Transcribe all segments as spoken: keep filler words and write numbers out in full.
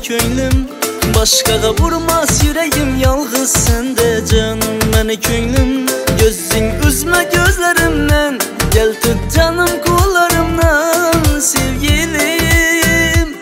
könlüm. Başkaga vurmaz yüreğim, yalğız sende canım meni könlüm. Gözün üzme gözlerimden, gel tut canım kollarımdan. Sevgilim,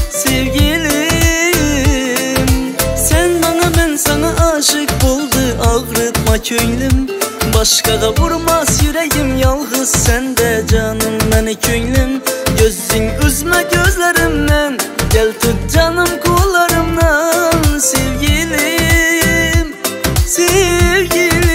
sevgilim, sen bana ben sana aşık buldu, ağrıtma könlüm. Başkaga vurmaz yüreğim, yalğız sende canım meni könlüm. Gözün üzme gözlerimden, gel tut canım kollarımdan. Sevgilim, sevgilim.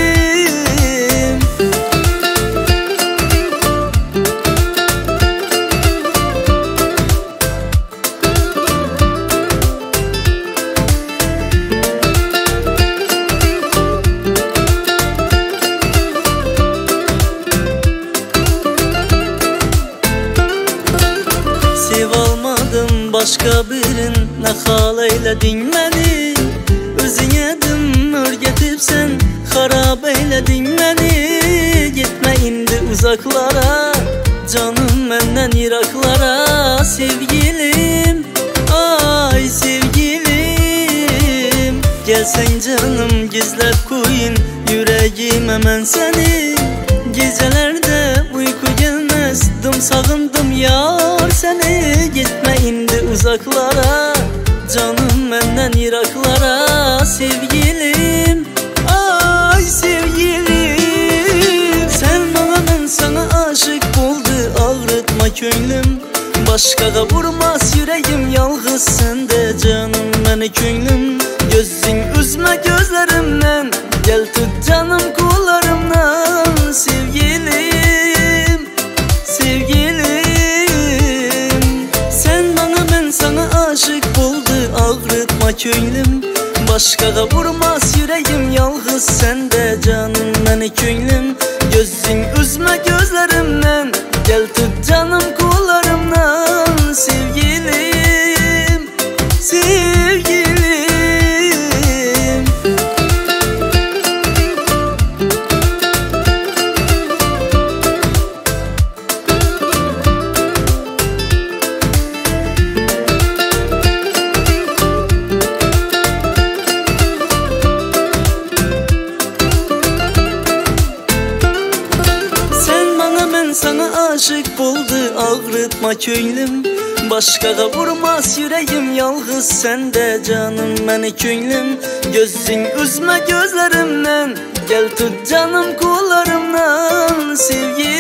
Başka birin ne hal eyledin beni, özüne dim örgetip sen harap eyledin beni. Gitme indi uzaklara, canım menden yiraklara. Sevgilim, ay sevgilim, gelsen canım gizlep koyun yüreğime ben seni. Gecelerde uyku gelmez, dım sağındım yar seni. Gitme indi uzaklara, canım menden yiraklara. Sevgilim, ay sevgilim, sen bana ben sana aşık buldu, ağrıtma könlüm. Başkaga vurmaz yüreğim, yalğız sende canım meni könlüm. Gözün üzme gözlerimden, gel tut canım kollarımdan. Sevgilim, sevgilim, sen bana ben sana aşık buldu, ağrıtma könlüm. Başkaga vurmaz yüreğim, yalğız sende canım meni könlüm. Gözün üzme gözlerimden, gel tut canım kollarımdan. Sevgilim, sevgilim. Sana aşık buldu, ağrıtma könlüm. Başkaga vurmaz yüreğim, yalğız sende canım meni könlüm. Gözün üzme gözlerimden, gel tut canım kollarımdan. Sevgilim.